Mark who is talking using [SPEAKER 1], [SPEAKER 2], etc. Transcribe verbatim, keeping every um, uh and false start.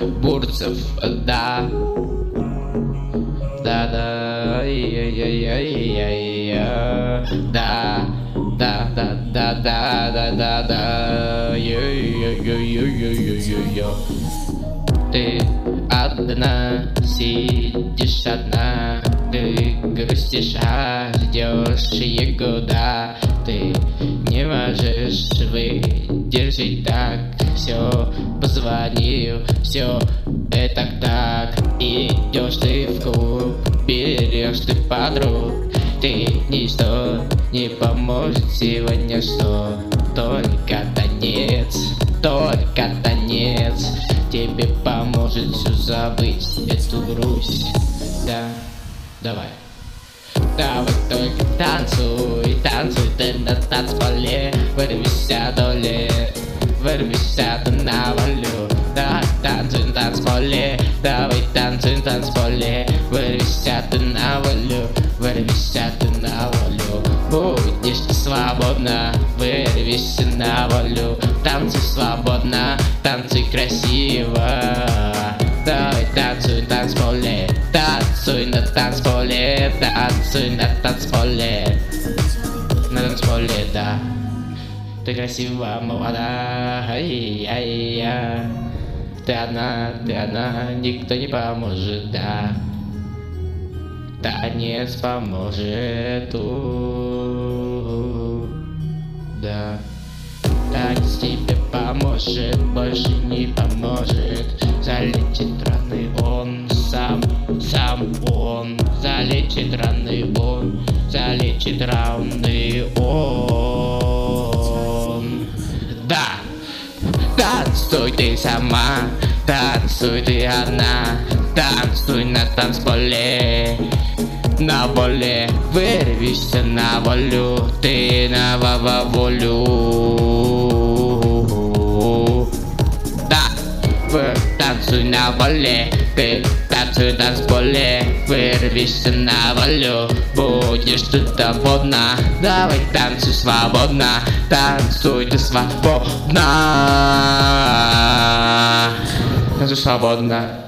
[SPEAKER 1] Бурцев, да. Да-да, я-я-я-я-я, да, да, да, да, да, да, да, да, я-я-я-я-я-я-я. Ты одна, сидишь одна, ты грустишь, а ждешь его, да. Ты не можешь выдержать так, все, позвонил, все, это так. Идешь ты в клуб, берешь ты подруг, ты ничто не поможет сегодня, что только танец, только танец тебе поможет все забыть, эту грусть, да, давай. Давай только танцуй, танцуй ты на танцполе, вырвися доли, вырвися ты на волю. Да, танцуй на танцполе, давай танцуй на танцполе, вырвися ты на волю, вырвися ты на волю. Будешь ты свободна, вырвися на волю, танцуй свободно, танцуй красиво. Давай танцуй на танцполе, танцуй на танцполе, танцуй на танцполе, на танцполе, да. Ты красива, молода, ай-яй-я. Ты одна, ты одна, никто не поможет, да. Танец поможет, у, да. Танец тебе поможет, больше не поможет. Залечит раны он сам, сам он. Залечит раны он, залечит раны он. Да, танцуй ты сама, танцуй ты одна, танцуй на танцполе. На воле, вырвешься на волю, ты на волю. Да, танцуй на воле, ты танцуй на танцполе, вырвешься на волю, будешь ты свободна. Давай танцуй свободно, танцуй ты свободно, танцуй свободно.